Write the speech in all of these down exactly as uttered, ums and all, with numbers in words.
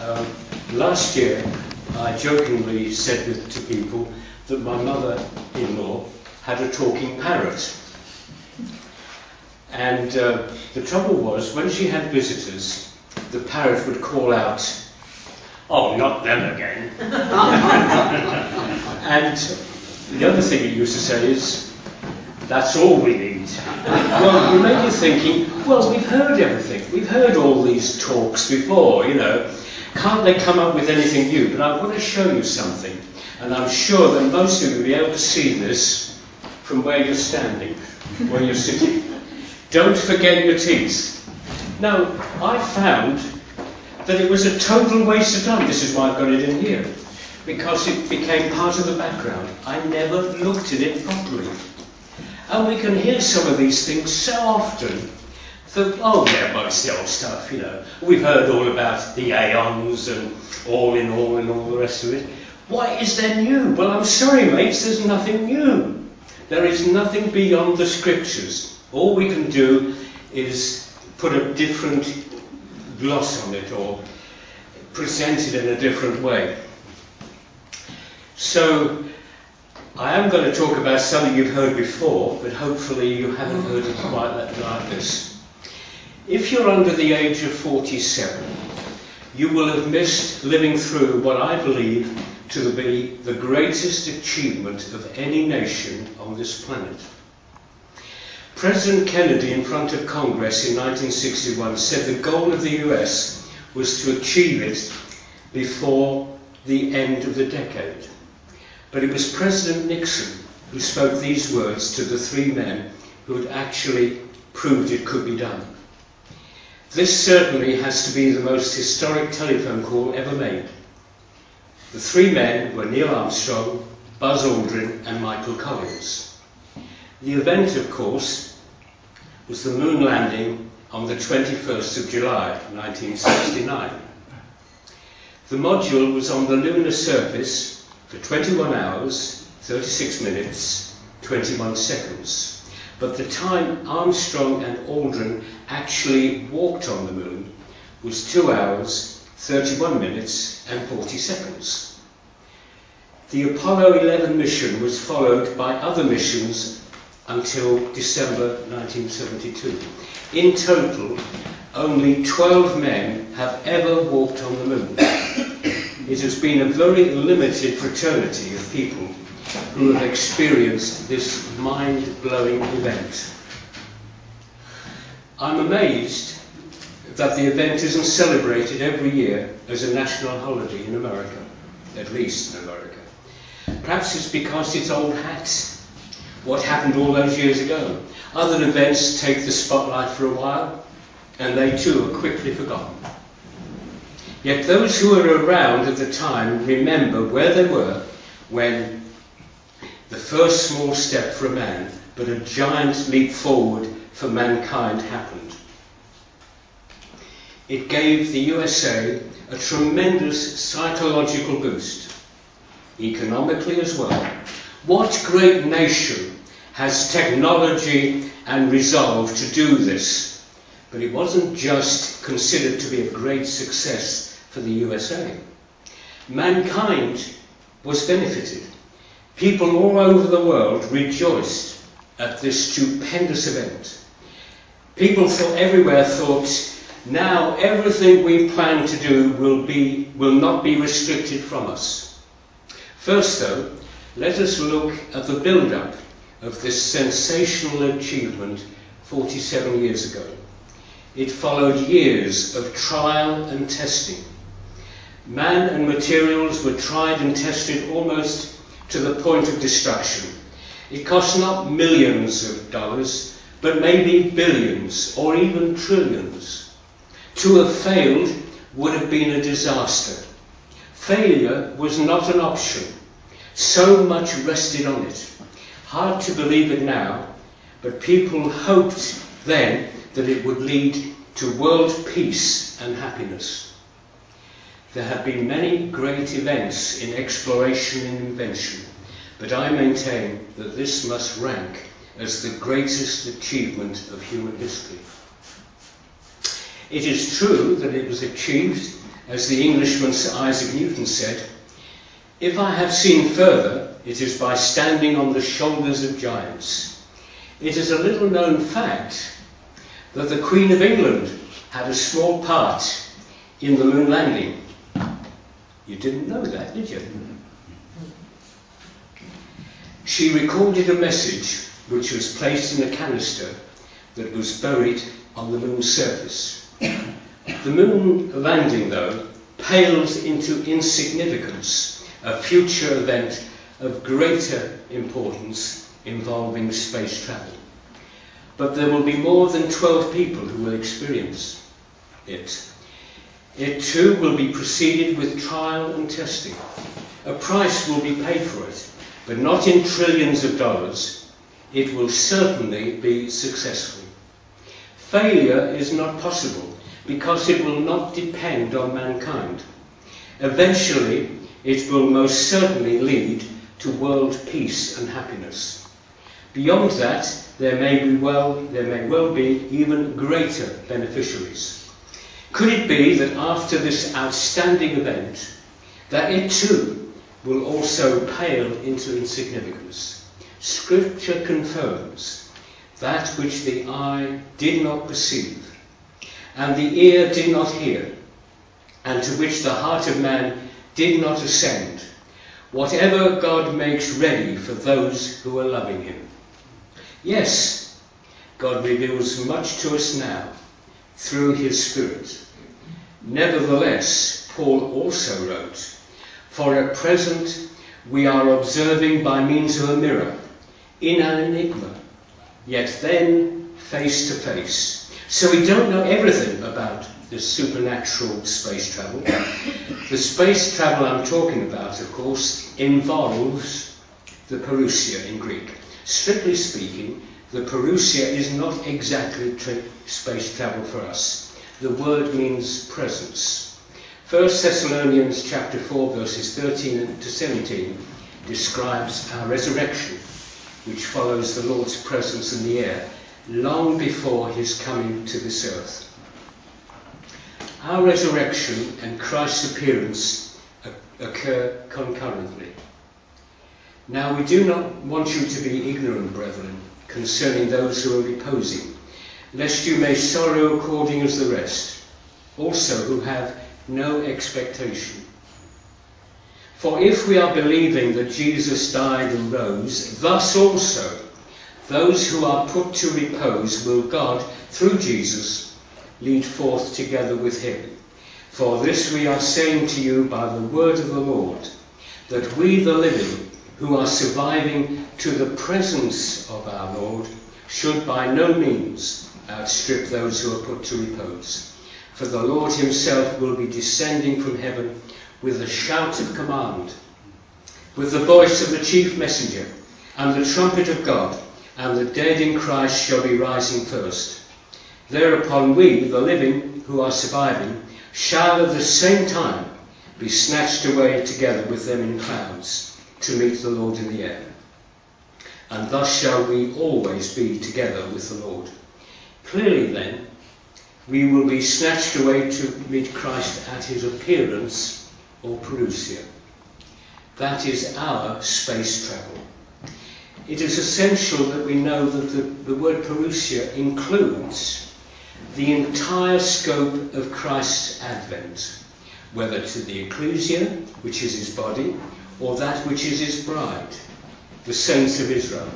Um, last year, I jokingly said with, to people that my mother-in-law had a talking parrot. And uh, the trouble was, when she had visitors, the parrot would call out, "Oh, not them again." And the other thing it used to say is, "That's all we need." Well, you may be thinking, well, we've heard everything. We've heard all these talks before, you know. Can't they come up with anything new? But I want to show you something. And I'm sure that most of you will be able to see this from where you're standing, where you're sitting. Don't forget your teeth. Now, I found that it was a total waste of time. This is why I've got it in here. Because it became part of the background. I never looked at it properly. And we can hear some of these things so often that, oh yeah, well, it's the old stuff, you know. We've heard all about the aeons and all in all and all the rest of it. What is there new? Well, I'm sorry, mates, there's nothing new. There is nothing beyond the scriptures. All we can do is put a different gloss on it or present it in a different way. So, I am going to talk about something you've heard before, but hopefully you haven't heard it quite like this. If you're under the age of forty-seven, you will have missed living through what I believe to be the greatest achievement of any nation on this planet. President Kennedy, in front of Congress in nineteen sixty-one, said the goal of the U S was to achieve it before the end of the decade. But it was President Nixon who spoke these words to the three men who had actually proved it could be done. This certainly has to be the most historic telephone call ever made. The three men were Neil Armstrong, Buzz Aldrin and Michael Collins. The event, of course, was the moon landing on the twenty-first of July, nineteen sixty-nine. The module was on the lunar surface for twenty-one hours, thirty-six minutes, twenty-one seconds. But the time Armstrong and Aldrin actually walked on the moon was two hours, thirty-one minutes and forty seconds. The Apollo eleven mission was followed by other missions until December nineteen seventy-two. In total, only twelve men have ever walked on the moon. It has been a very limited fraternity of people who have experienced this mind-blowing event. I'm amazed that the event isn't celebrated every year as a national holiday in America, at least in America. Perhaps it's because it's old hat. What happened all those years ago? Other events take the spotlight for a while, and they too are quickly forgotten. Yet those who were around at the time remember where they were when the first small step for a man, but a giant leap forward for mankind happened. It gave the U S A a tremendous psychological boost, economically as well. What great nation has technology and resolve to do this? But it wasn't just considered to be a great success for the U S A. Mankind was benefited. People all over the world rejoiced at this stupendous event. People thought, everywhere thought, now everything we plan to do will, be, will not be restricted from us. First though, let us look at the build-up of this sensational achievement forty-seven years ago. It followed years of trial and testing. Man and materials were tried and tested almost to the point of destruction. It cost not millions of dollars, but maybe billions or even trillions. To have failed would have been a disaster. Failure was not an option. So much rested on it. Hard to believe it now, but people hoped then that it would lead to world peace and happiness. There have been many great events in exploration and invention, but I maintain that this must rank as the greatest achievement of human history. It is true that it was achieved As the Englishman Sir Isaac Newton said, "If I have seen further, it is by standing on the shoulders of giants." It is a little known fact that the Queen of England had a small part in the moon landing. You didn't know that, did you? She recorded a message which was placed in a canister that was buried on the moon's surface. The moon landing, though, pales into insignificance, a future event of greater importance involving space travel. But there will be more than twelve people who will experience it. It too will be preceded with trial and testing. A price will be paid for it, but not in trillions of dollars. It will certainly be successful. Failure is not possible because it will not depend on mankind. Eventually, it will most certainly lead to world peace and happiness. Beyond that, there may be well, there may well be even greater beneficiaries. Could it be that after this outstanding event, that it too will also pale into insignificance? Scripture confirms that which the eye did not perceive, and the ear did not hear, and to which the heart of man did not ascend, whatever God makes ready for those who are loving him. Yes, God reveals much to us now through his Spirit. Nevertheless, Paul also wrote, "For at present we are observing by means of a mirror, in an enigma, yet then face to face." So we don't know everything about the supernatural space travel. The space travel I'm talking about, of course, involves the parousia in Greek. Strictly speaking, the parousia is not exactly tra- space travel for us. The word means presence. First Thessalonians chapter four, verses thirteen to seventeen describes our resurrection, which follows the Lord's presence in the air long before his coming to this earth. Our resurrection and Christ's appearance occur concurrently. Now we do not want you to be ignorant, brethren, concerning those who are reposing, lest you may sorrow according as the rest, also who have no expectation. For if we are believing that Jesus died and rose, thus also those who are put to repose will God, through Jesus, lead forth together with him. For this we are saying to you by the word of the Lord, that we the living, who are surviving to the presence of our Lord, should by no means outstrip those who are put to repose. For the Lord himself will be descending from heaven with a shout of command, with the voice of the chief messenger, and the trumpet of God, and the dead in Christ shall be rising first. Thereupon we, the living, who are surviving, shall at the same time be snatched away together with them in clouds, to meet the Lord in the air. And thus shall we always be together with the Lord. Clearly then, we will be snatched away to meet Christ at his appearance, or parousia. That is our space travel. It is essential that we know that the, the word parousia includes the entire scope of Christ's advent, whether to the ecclesia, which is his body, or that which is his bride, the saints of Israel.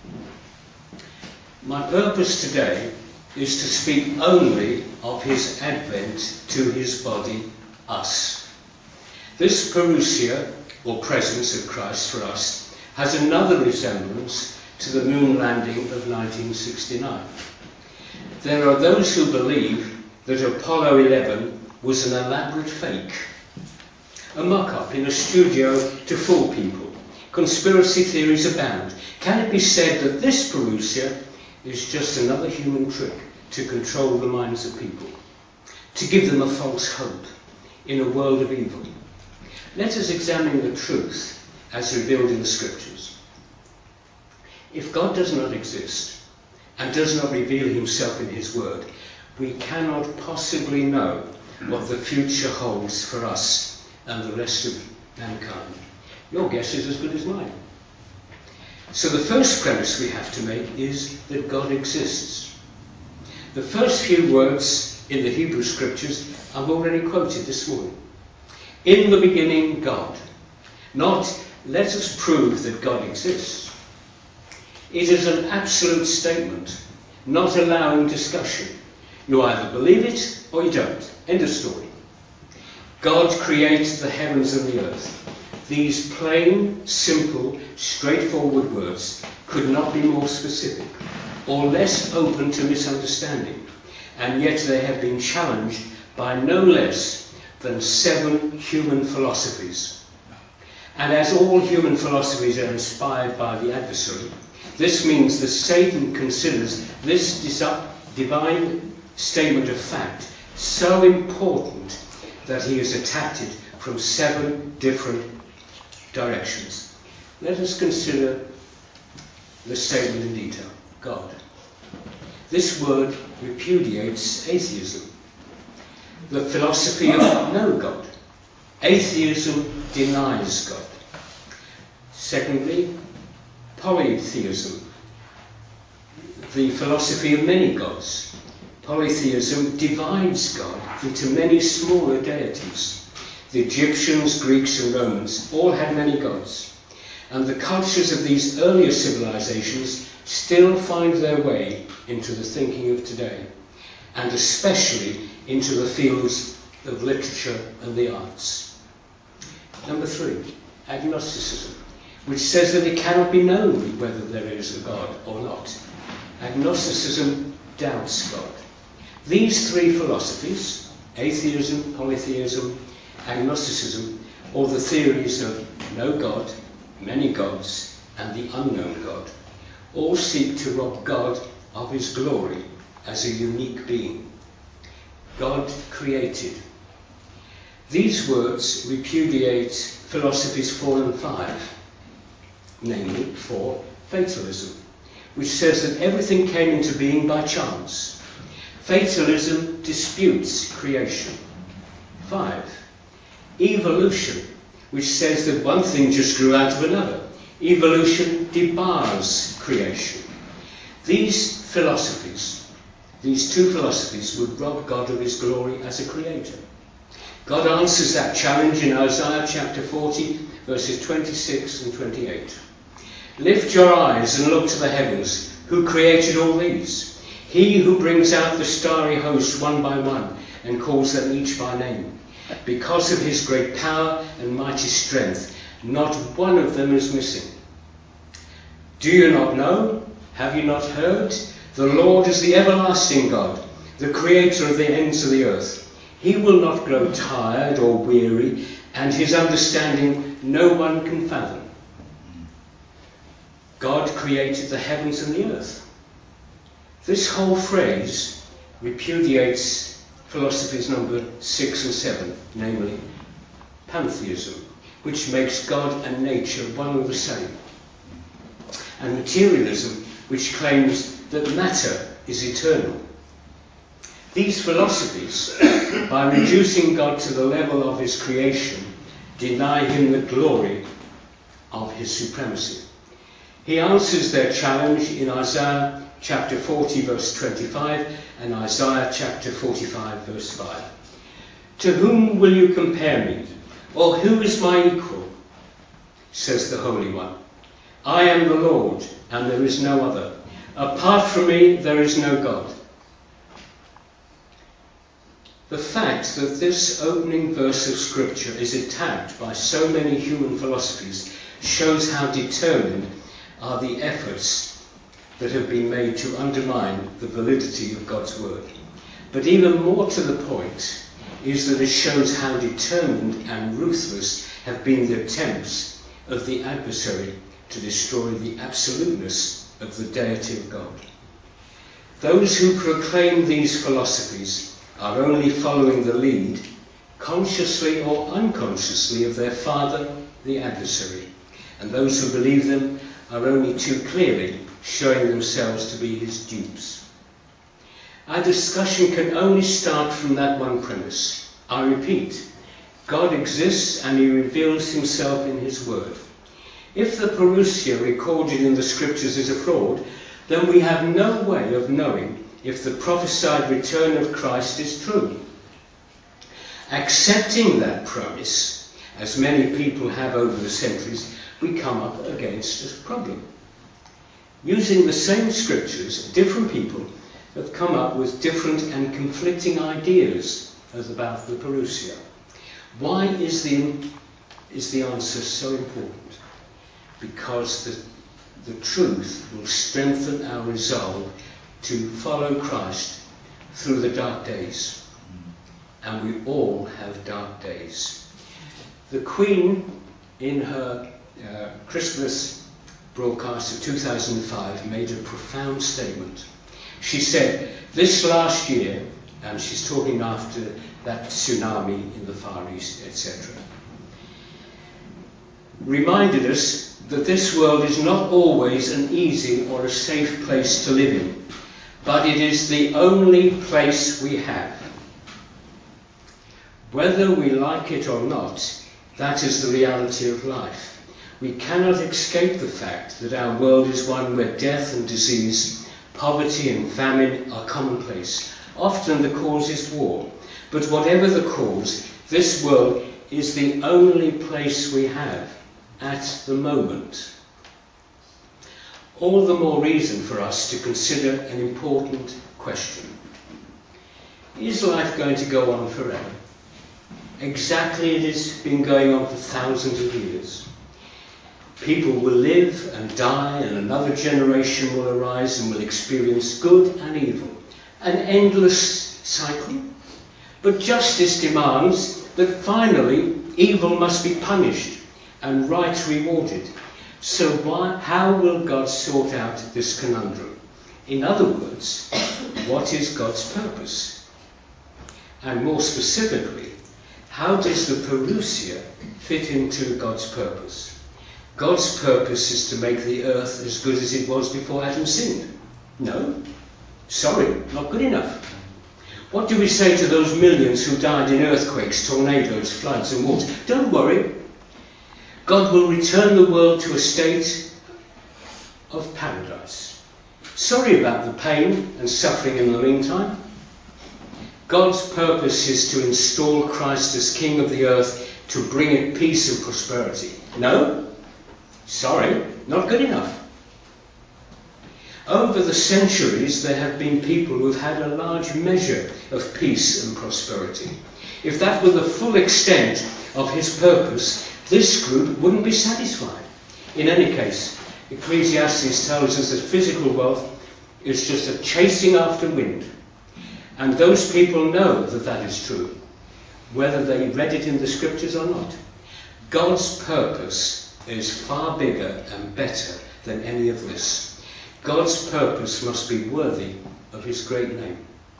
My purpose today is to speak only of his advent to his body, us. This parousia, or presence of Christ for us, has another resemblance to the moon landing of nineteen sixty-nine. There are those who believe that Apollo eleven was an elaborate fake, a mock-up in a studio to fool people. Conspiracy theories abound. Can it be said that this parousia is just another human trick to control the minds of people, to give them a false hope in a world of evil? Let us examine the truth as revealed in the Scriptures. If God does not exist and does not reveal himself in his word, we cannot possibly know what the future holds for us and the rest of mankind? Your guess is as good as mine. So the first premise we have to make is that God exists. The first few words in the Hebrew Scriptures I've already quoted this morning. In the beginning, God. Not, let us prove that God exists. It is an absolute statement, not allowing discussion. You either believe it or you don't. End of story. God created the heavens and the earth. These plain, simple, straightforward words could not be more specific or less open to misunderstanding, and yet they have been challenged by no less than seven human philosophies. And as all human philosophies are inspired by the adversary, this means that Satan considers this divine statement of fact so important that he has attacked it from seven different directions. Let us consider the statement in detail. God. This word repudiates atheism, the philosophy of no God. Atheism denies God. Secondly, polytheism, the philosophy of many gods. Polytheism divides God into many smaller deities. The Egyptians, Greeks and Romans all had many gods, and the cultures of these earlier civilizations still find their way into the thinking of today, and especially into the fields of literature and the arts. Number three, agnosticism, which says that it cannot be known whether there is a God or not. Agnosticism doubts God. These three philosophies, atheism, polytheism, agnosticism, or the theories of no God, many gods, and the unknown God, all seek to rob God of his glory as a unique being. God created. These words repudiate philosophies four and five, namely four, fatalism, which says that everything came into being by chance. Fatalism disputes creation. Five, evolution, which says that one thing just grew out of another. Evolution debars creation. These philosophies, these two philosophies, would rob God of his glory as a creator. God answers that challenge in Isaiah chapter forty, verses twenty-six and twenty-eight. Lift your eyes and look to the heavens. Who created all these? He who brings out the starry host one by one and calls them each by name. Because of his great power and mighty strength, not one of them is missing. Do you not know? Have you not heard? The Lord is the everlasting God, the creator of the ends of the earth. He will not grow tired or weary, and his understanding no one can fathom. God created the heavens and the earth. This whole phrase repudiates philosophies number six and seven, namely pantheism, which makes God and nature one and the same, and materialism, which claims that matter is eternal. These philosophies, by reducing God to the level of his creation, deny him the glory of his supremacy. He answers their challenge in Isaiah chapter forty, verse twenty-five, and Isaiah chapter forty-five, verse five. To whom will you compare me? Or who is my equal? Says the Holy One. I am the Lord, and there is no other. Apart from me, there is no God. The fact that this opening verse of Scripture is attacked by so many human philosophies shows how determined are the efforts that have been made to undermine the validity of God's word. But even more to the point is that it shows how determined and ruthless have been the attempts of the adversary to destroy the absoluteness of the deity of God. Those who proclaim these philosophies are only following the lead, consciously or unconsciously, of their father, the adversary, and those who believe them are only too clearly showing themselves to be his dupes. Our discussion can only start from that one premise. I repeat, God exists and he reveals himself in his word. If the parousia recorded in the scriptures is a fraud, then we have no way of knowing if the prophesied return of Christ is true. Accepting that premise, as many people have over the centuries, we come up against a problem. Using the same scriptures, different people have come up with different and conflicting ideas as about the parousia. Why is the, is the answer so important? Because the, the truth will strengthen our resolve to follow Christ through the dark days. And we all have dark days. The Queen, in her uh, Christmas broadcast of two thousand five, made a profound statement. She said, this last year, and she's talking after that tsunami in the Far East, et cetera, reminded us that this world is not always an easy or a safe place to live in, but it is the only place we have. Whether we like it or not, that is the reality of life. We cannot escape the fact that our world is one where death and disease, poverty and famine are commonplace. Often the cause is war. But whatever the cause, this world is the only place we have at the moment. All the more reason for us to consider an important question. Is life going to go on forever? Exactly as it's been going on for thousands of years. People will live and die, and another generation will arise and will experience good and evil. An endless cycle. But justice demands that finally evil must be punished and right rewarded. So why, how will God sort out this conundrum? In other words, what is God's purpose? And more specifically, how does the parousia fit into God's purpose? God's purpose is to make the earth as good as it was before Adam sinned. No? Sorry, not good enough. What do we say to those millions who died in earthquakes, tornadoes, floods and wars? Don't worry. God will return the world to a state of paradise. Sorry about the pain and suffering in the meantime. God's purpose is to install Christ as King of the earth, to bring it peace and prosperity. No? Sorry, not good enough. Over the centuries, there have been people who have had a large measure of peace and prosperity. If that were the full extent of his purpose, this group wouldn't be satisfied. In any case, Ecclesiastes tells us that physical wealth is just a chasing after wind. And those people know that that is true, whether they read it in the scriptures or not. God's purpose is far bigger and better than any of this. God's purpose must be worthy of his great name.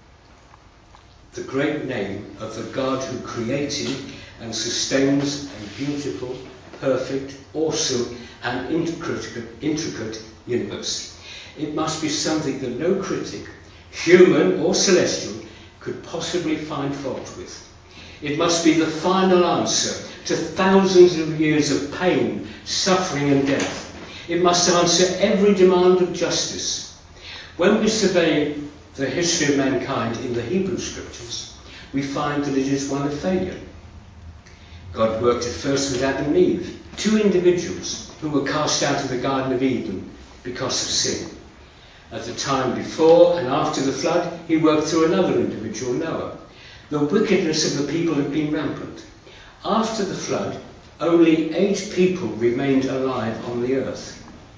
The great name of the God who created and sustains a beautiful, perfect, awesome and intricate, intricate universe. It must be something that no critic, human or celestial, could possibly find fault with. It must be the final answer to thousands of years of pain, suffering and death. It must answer every demand of justice. When we survey the history of mankind in the Hebrew scriptures, we find that it is one of failure. God worked at first with Adam and Eve, two individuals who were cast out of the Garden of Eden because of sin. At the time before and after the flood, he worked through another individual, Noah. The wickedness of the people had been rampant. After the flood, only eight people remained alive on the earth.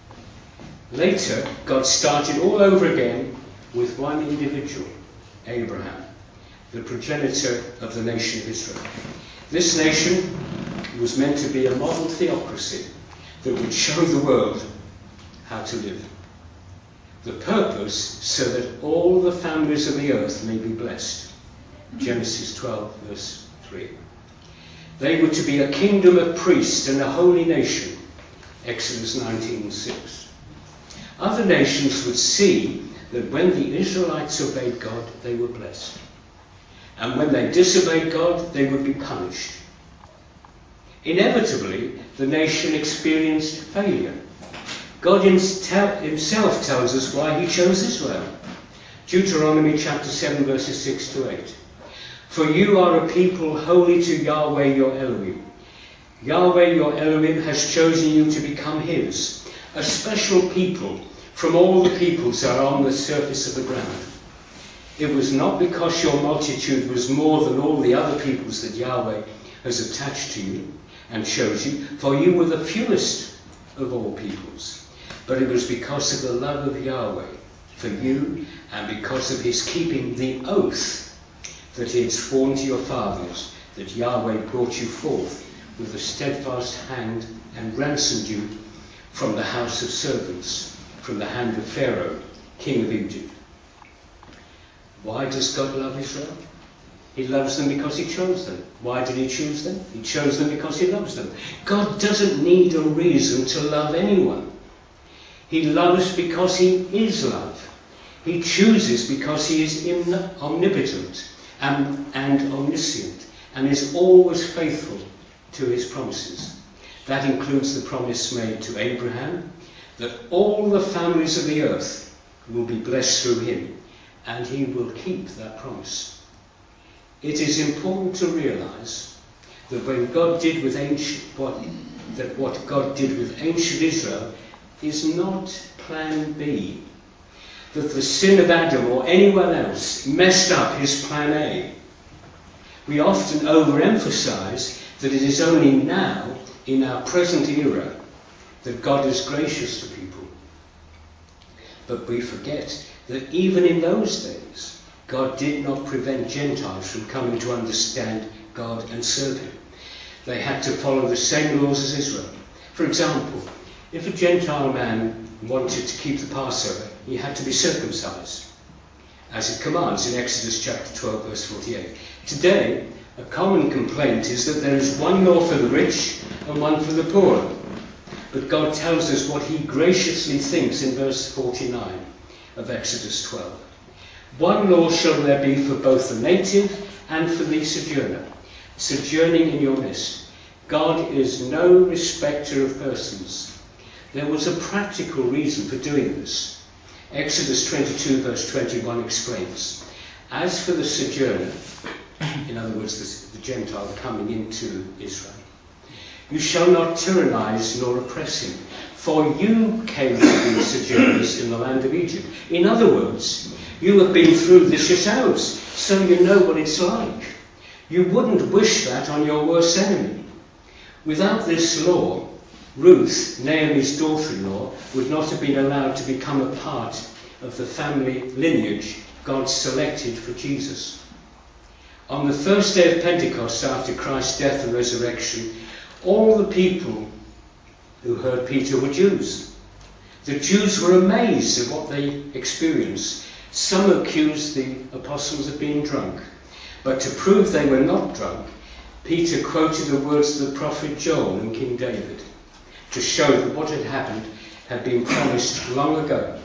Later, God started all over again with one individual, Abraham, the progenitor of the nation of Israel. This nation was meant to be a model theocracy that would show the world how to live. The purpose so that all the families of the earth may be blessed. Genesis twelve, verse three. They were to be a kingdom of priests and a holy nation. Exodus nineteen, six. Other nations would see that when the Israelites obeyed God, they were blessed. And when they disobeyed God, they would be punished. Inevitably, the nation experienced failure. God himself tells us why he chose Israel. Deuteronomy chapter seven, verses six to eight. For you are a people holy to Yahweh your Elohim. Yahweh your Elohim has chosen you to become his, a special people from all the peoples that are on the surface of the ground. It was not because your multitude was more than all the other peoples that Yahweh has attached to you and chose you, for you were the fewest of all peoples. But it was because of the love of Yahweh for you and because of his keeping the oath that he had sworn to your fathers, that Yahweh brought you forth with a steadfast hand and ransomed you from the house of servants, from the hand of Pharaoh, king of Egypt. Why does God love Israel? He loves them because he chose them. Why did he choose them? He chose them because he loves them. God doesn't need a reason to love anyone. He loves because he is love. He chooses because he is omnipotent and, and omniscient and is always faithful to his promises. That includes the promise made to Abraham that all the families of the earth will be blessed through him, and he will keep that promise. It is important to realise that when God did with ancient what that what God did with ancient Israel is not plan B. That the sin of Adam or anyone else messed up his plan A. We often overemphasise that it is only now, in our present era, that God is gracious to people. But we forget that even in those days, God did not prevent Gentiles from coming to understand God and serve him. They had to follow the same laws as Israel. For example, if a Gentile man wanted to keep the Passover, he had to be circumcised, as it commands in Exodus chapter twelve, verse forty-eight. Today, a common complaint is that there is one law for the rich and one for the poor. But God tells us what he graciously thinks in verse forty-nine of Exodus twelve. One law shall there be for both the native and for the sojourner, sojourning in your midst. God is no respecter of persons. There was a practical reason for doing this. Exodus twenty-two, verse twenty-one explains, as for the sojourner, in other words, the, the Gentile coming into Israel, you shall not tyrannize nor oppress him, for you came to be sojourners in the land of Egypt. In other words, you have been through this yourselves, so you know what it's like. You wouldn't wish that on your worst enemy. Without this law, Ruth, Naomi's daughter-in-law, would not have been allowed to become a part of the family lineage God selected for Jesus. On the first day of Pentecost, after Christ's death and resurrection, all the people who heard Peter were Jews. The Jews were amazed at what they experienced. Some accused the apostles of being drunk, but to prove they were not drunk, Peter quoted the words of the prophet Joel and King David to show that what had happened had been promised long ago.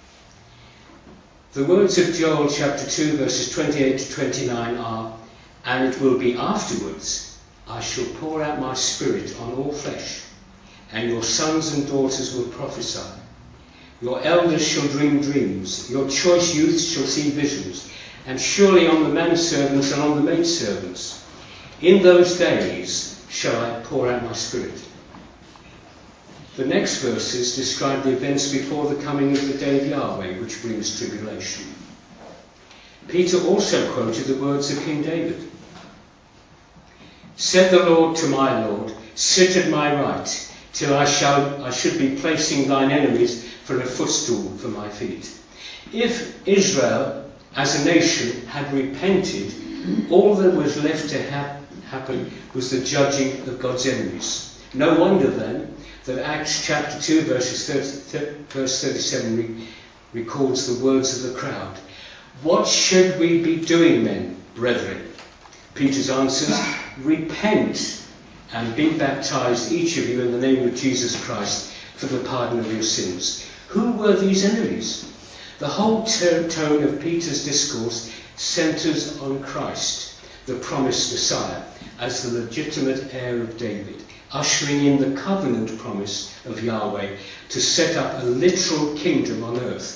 The words of Joel chapter two, verses twenty-eight to twenty-nine are, "And it will be afterwards, I shall pour out my spirit on all flesh, and your sons and daughters will prophesy. Your elders shall dream dreams, your choice youths shall see visions, and surely on the manservants and on the maidservants, in those days shall I pour out my spirit." The next verses describe the events before the coming of the day of Yahweh, which brings tribulation. Peter also quoted the words of King David. "Said the Lord to my Lord, sit at my right, till I shall I should be placing thine enemies for a footstool for my feet." If Israel as a nation had repented, all that was left to ha- happen was the judging of God's enemies. No wonder then that Acts chapter two, verses thirty, verse thirty-seven re- records the words of the crowd. "What should we be doing then, brethren?" Peter's answers, "Repent and be baptized, each of you, in the name of Jesus Christ, for the pardon of your sins. Who were these enemies? The whole t- tone of Peter's discourse centres on Christ, the promised Messiah, as the legitimate heir of David, ushering in the covenant promise of Yahweh to set up a literal kingdom on earth.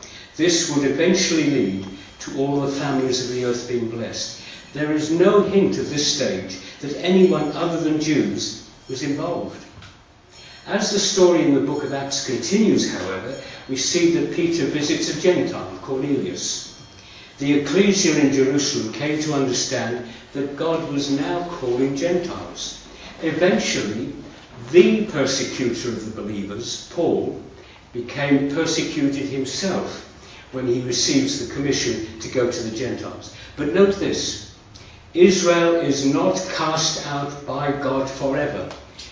This would eventually lead to all the families of the earth being blessed. There is no hint at this stage that anyone other than Jews was involved. As the story in the book of Acts continues, however, we see that Peter visits a Gentile, Cornelius. The ecclesia in Jerusalem came to understand that God was now calling Gentiles. Eventually, the persecutor of the believers, Paul, became persecuted himself when he receives the commission to go to the Gentiles. But note this, Israel is not cast out by God forever.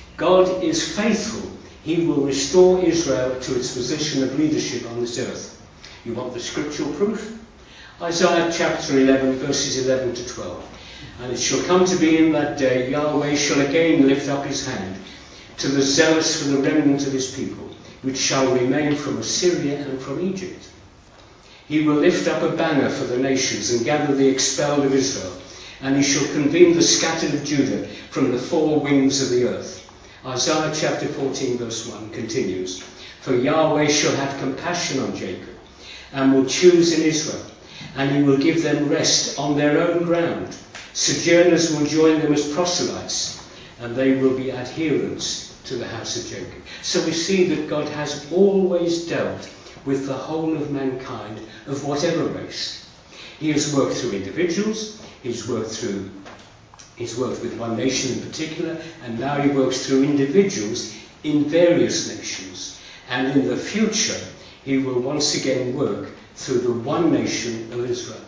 God is faithful. He will restore Israel to its position of leadership on this earth. You want the scriptural proof? Isaiah chapter eleven, verses eleven to twelve. And it shall come to be in that day, Yahweh shall again lift up his hand to the zealous for the remnant of his people, which shall remain from Assyria and from Egypt. He will lift up a banner for the nations and gather the expelled of Israel, and he shall convene the scattered of Judah from the four winds of the earth. Isaiah chapter fourteen verse one continues, For Yahweh shall have compassion on Jacob, and will choose in Israel, and he will give them rest on their own ground. Sojourners will join them as proselytes, and they will be adherents to the house of Jacob. So we see that God has always dealt with the whole of mankind of whatever race. He has worked through individuals, he's worked through He's worked with one nation in particular, and now he works through individuals in various nations. And in the future, he will once again work through the one nation of Israel.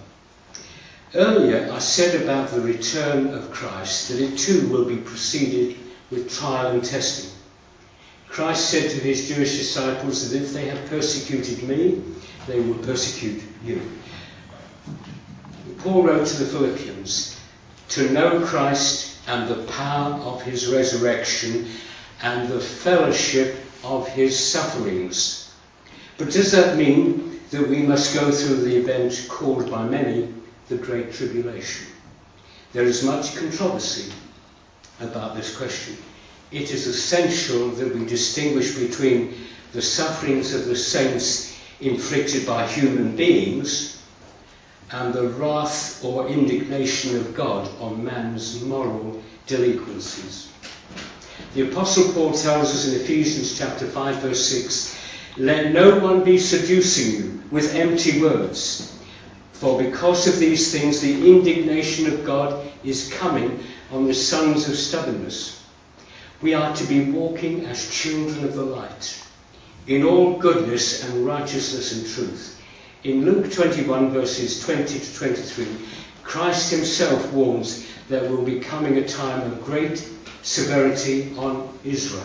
Earlier, I said about the return of Christ that it too will be preceded with trial and testing. Christ said to his Jewish disciples that if they have persecuted me, they will persecute you. Paul wrote to the Philippians, to know Christ and the power of his resurrection and the fellowship of his sufferings. But does that mean that we must go through the event called by many the Great Tribulation? There is much controversy about this question. It is essential that we distinguish between the sufferings of the saints inflicted by human beings and the wrath or indignation of God on man's moral delinquencies. The Apostle Paul tells us in Ephesians chapter five verse six, Let no one be seducing you with empty words, for because of these things the indignation of God is coming on the sons of stubbornness. We are to be walking as children of the light, in all goodness and righteousness and truth. In Luke twenty-one verses twenty to twenty-three, Christ himself warns there will be coming a time of great severity on Israel.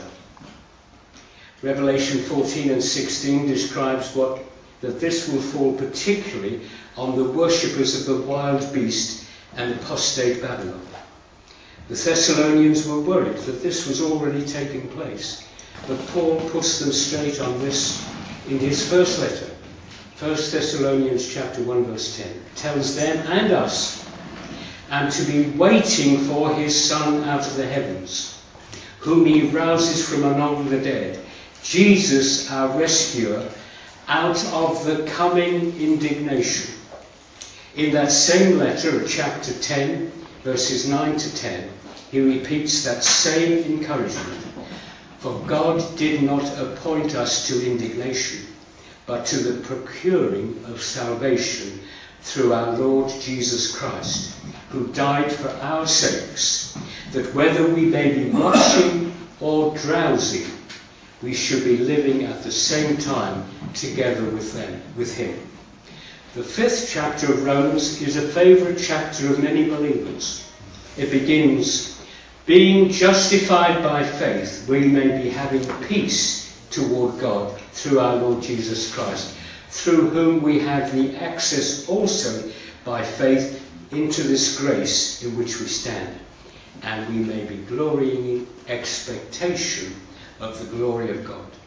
Revelation fourteen and sixteen describes what that this will fall particularly on the worshippers of the wild beast and apostate Babylon. The Thessalonians were worried that this was already taking place, but Paul puts them straight on this in his first letter. First Thessalonians chapter one verse ten tells them and us, and to be waiting for his Son out of the heavens, whom he rouses from among the dead, Jesus our rescuer, out of the coming indignation. In that same letter of chapter ten, verses nine to ten, he repeats that same encouragement. For God did not appoint us to indignation, but to the procuring of salvation through our Lord Jesus Christ, who died for our sakes, that whether we may be watching or drowsing, we should be living at the same time together with them, with him. The fifth chapter of Romans is a favourite chapter of many believers. It begins, being justified by faith, we may be having peace toward God through our Lord Jesus Christ, through whom we have the access also by faith into this grace in which we stand, and we may be glorying in expectation of the glory of God.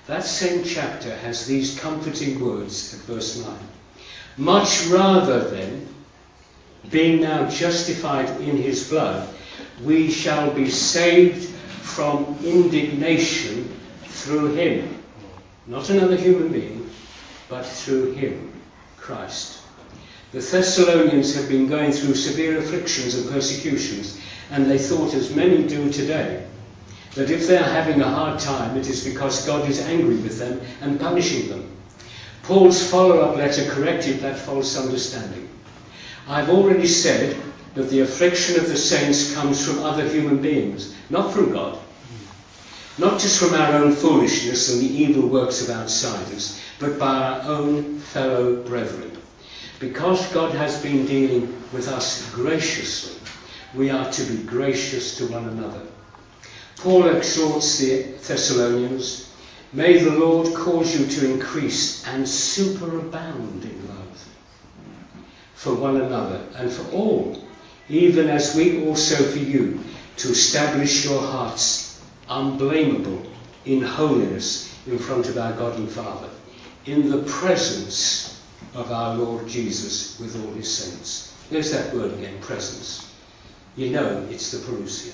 that same chapter has these comforting words at verse nine. Much rather then, being now justified in his blood, we shall be saved from indignation through him. Not another human being, but through him, Christ. The Thessalonians had been going through severe afflictions and persecutions, and they thought, as many do today, that if they are having a hard time, it is because God is angry with them and punishing them. Paul's follow-up letter corrected that false understanding. I've already said that the affliction of the saints comes from other human beings, not from God. Not just from our own foolishness and the evil works of outsiders, but by our own fellow brethren. Because God has been dealing with us graciously, we are to be gracious to one another. Paul exhorts the Thessalonians, may the Lord cause you to increase and superabound in love for one another and for all, even as we also for you, to establish your hearts unblameable in holiness in front of our God and Father, in the presence of our Lord Jesus with all his saints. There's that word again, presence. You know it's the parousia.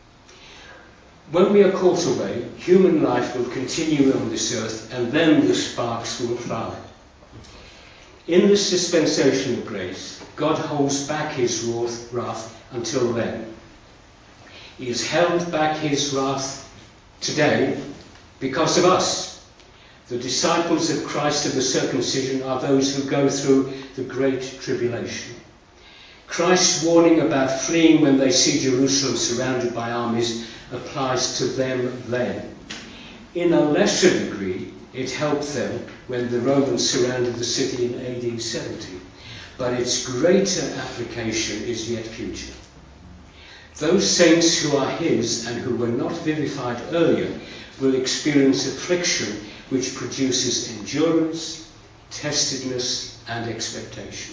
When we are caught away, human life will continue on this earth, and then the sparks will fly. In this dispensation of grace, God holds back his wrath until then. He has held back his wrath today because of us. The disciples of Christ of the circumcision are those who go through the great tribulation. Christ's warning about fleeing when they see Jerusalem surrounded by armies applies to them then. In a lesser degree, it helped them when the Romans surrounded the city in A D seventy, but its greater application is yet future. Those saints who are his and who were not vivified earlier will experience affliction which produces endurance, testedness, and expectation.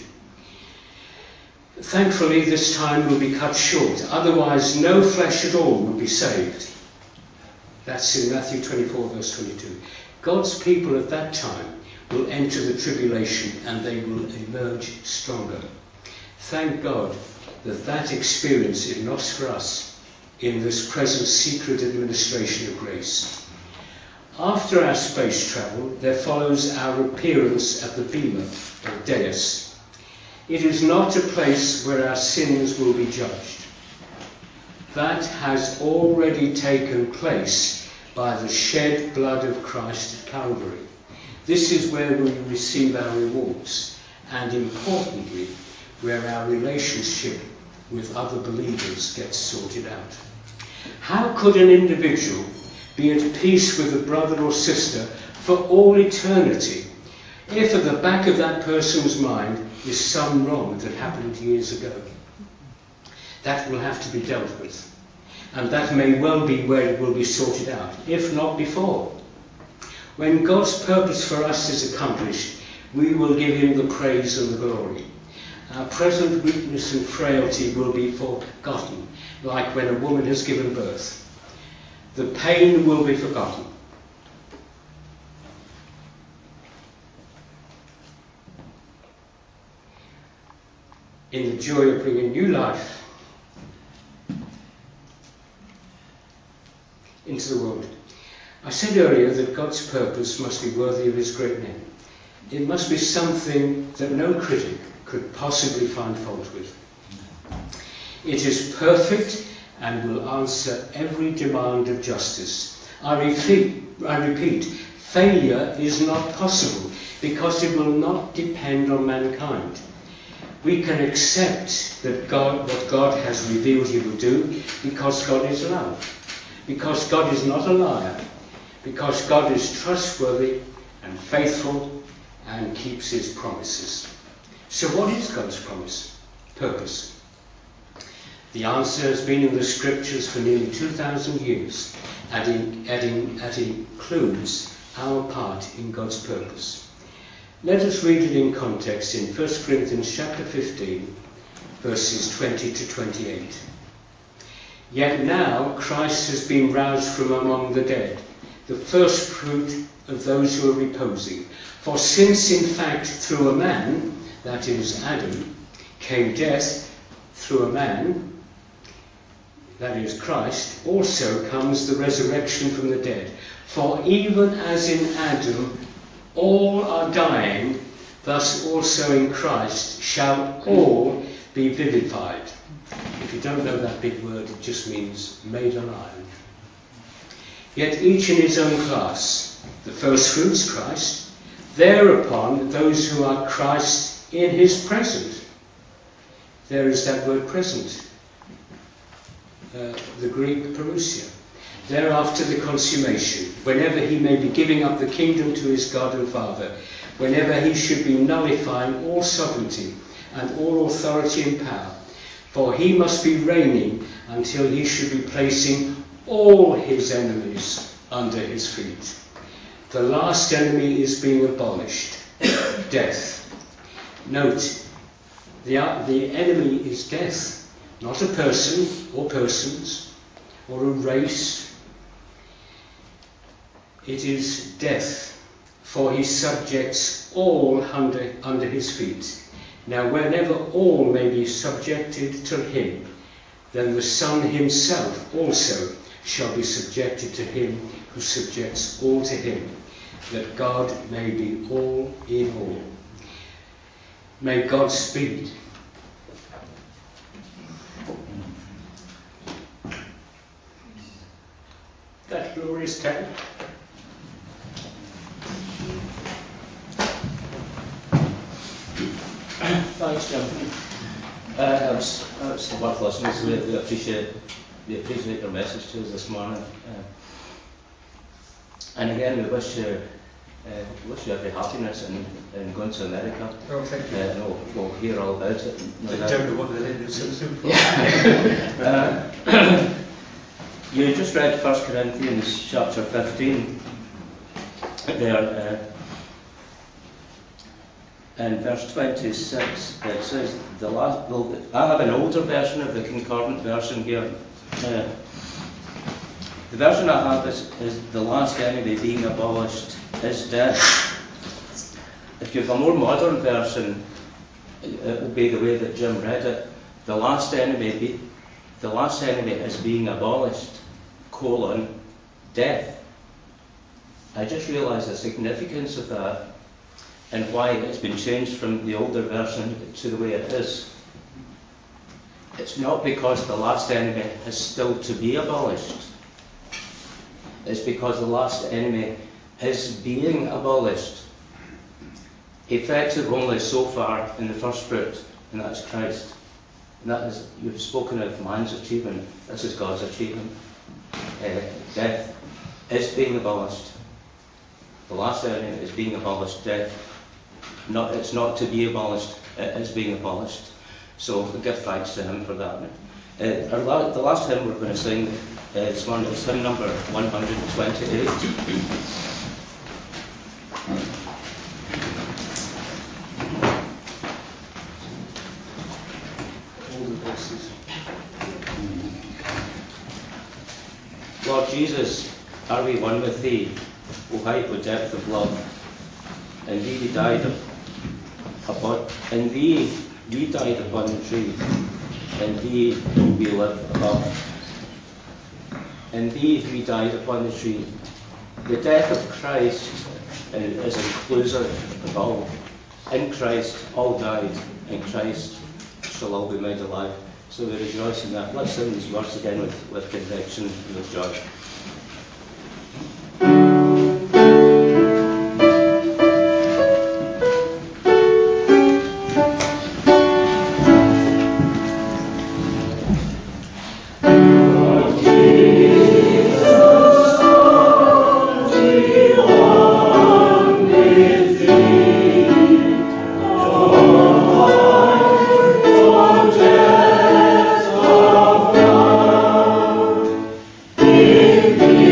Thankfully, this time will be cut short, otherwise no flesh at all will be saved. That's in Matthew twenty-four, verse twenty-two. God's people at that time will enter the tribulation and they will emerge stronger. Thank God that that experience is not for us in this present secret administration of grace. After our space travel, there follows our appearance at the Bema, or Deus. It is not a place where our sins will be judged. That has already taken place by the shed blood of Christ at Calvary. This is where we receive our rewards, and importantly, where our relationship with other believers gets sorted out. How could an individual be at peace with a brother or sister for all eternity if at the back of that person's mind is some wrong that happened years ago? That will have to be dealt with. And that may well be where it will be sorted out, if not before. When God's purpose for us is accomplished, we will give him the praise and the glory. Our present weakness and frailty will be forgotten, like when a woman has given birth. The pain will be forgotten. In the joy of bringing new life into the world. I said earlier that God's purpose must be worthy of his great name. It must be something that no critic could possibly find fault with. It is perfect and will answer every demand of justice. I repeat, I repeat, failure is not possible because it will not depend on mankind. We can accept that God, what God has revealed he will do, because God is love, because God is not a liar, because God is trustworthy and faithful and keeps his promises. So what is God's promise? Purpose. The answer has been in the scriptures for nearly two thousand years, and, in, and, in, and includes our part in God's purpose. Let us read it in context in First Corinthians chapter fifteen, verses twenty to twenty-eight. Yet now Christ has been roused from among the dead, the first fruit of those who are reposing. For since in fact through a man, that is Adam, came death, through a man, that is Christ, also comes the resurrection from the dead. For even as in Adam all are dying, thus also in Christ shall all be vivified. If you don't know that big word, it just means made alive. Yet each in his own class. The first fruits, Christ. Thereupon, those who are Christ in his present. There is that word present. Uh, the Greek parousia. Thereafter the consummation, whenever he may be giving up the kingdom to his God and Father, whenever he should be nullifying all sovereignty and all authority and power. For he must be reigning until he should be placing all his enemies under his feet. The last enemy is being abolished, death. Note, the, the enemy is death, not a person or persons or a race. It is death, for he subjects all under, under his feet. Now whenever all may be subjected to him, then the Son himself also shall be subjected to him who subjects all to him, that God may be all in all. May God speed. That glorious tale. Thanks, Jim. Uh, that was, that was worth listening to. We, we appreciate we appreciate your message to us this morning. Uh, and again, we wish you uh, wish you every happiness in, in going to America. Oh, thank you. Uh, no, we'll hear all about it. No I doubt. don't know what the land is so soon. uh, You just read First Corinthians chapter fifteen there. Uh, In verse twenty-six, it says, the last, well, I have an older version of the concordant version here. Uh, the version I have is, is the last enemy being abolished is death. If you have a more modern version, it will be the way that Jim read it. The last enemy, be, the last enemy is being abolished, colon, death. I just realised the significance of that, and why it's been changed from the older version to the way it is. It's not because the last enemy is still to be abolished. It's because the last enemy is being abolished. Effective only so far in the first fruit, and that is Christ. And that is, you've spoken of man's achievement. This is God's achievement. Uh, death is being abolished. The last enemy is being abolished. Death. Not, it's not to be abolished, it is being abolished. So we give thanks to him for that. Uh, our la- the last hymn we're going to sing uh, this morning is hymn number one hundred twenty-eight. All the voices. Lord Jesus, are we one with thee? O height, O depth of love. In thee we died upon, in thee we died upon the tree. In thee we live above. In thee we died upon the tree. The death of Christ is inclusive of all. In Christ all died. In Christ shall all be made alive. So we rejoice in that. Let's sing these words again with, with conviction and with joy. Give me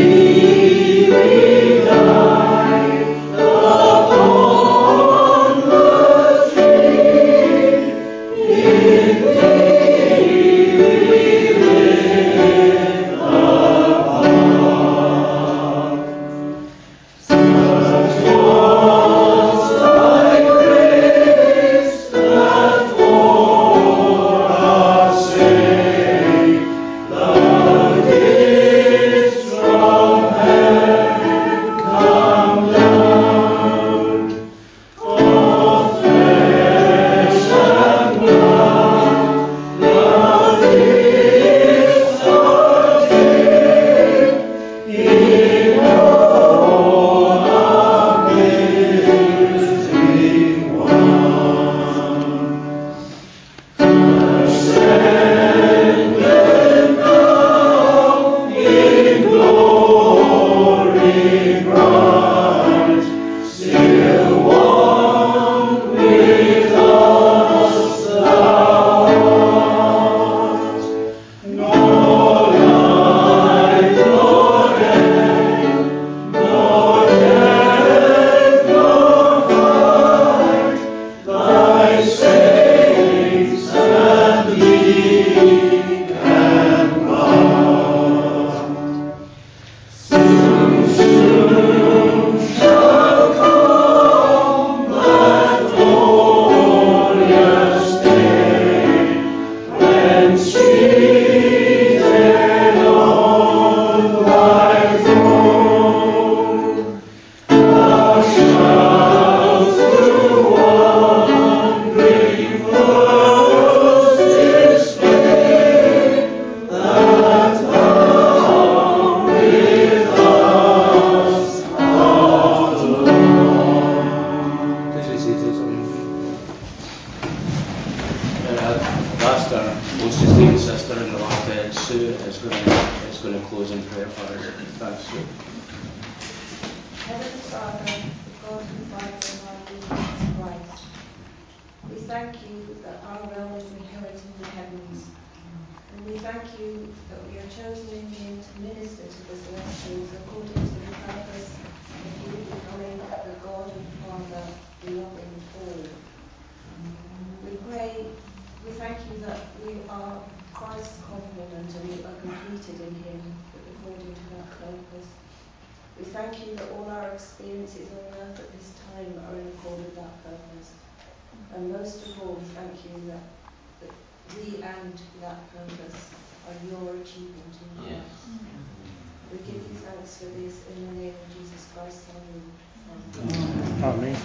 in a closing prayer for us. Thanks. Heavenly Father, God who fights in our Lord Jesus Christ, we thank you that our realm is inherent in the heavens. And we thank you that we are chosen in him to minister to the celestials according to the purpose of you becoming the God and Father beloved all. We pray, we thank you that we are Christ's complement and we are completed in him according to that purpose. We thank you that all our experiences on earth at this time are in accord with that purpose. And most of all, we thank you that, that we and that purpose are your achievement in Christ. We give you thanks for this in the name of Jesus Christ our Lord. Amen.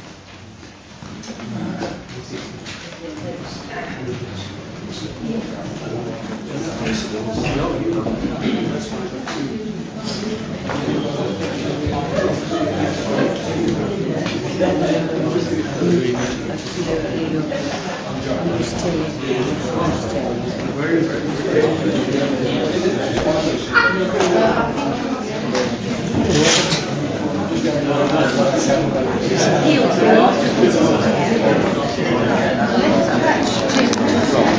He was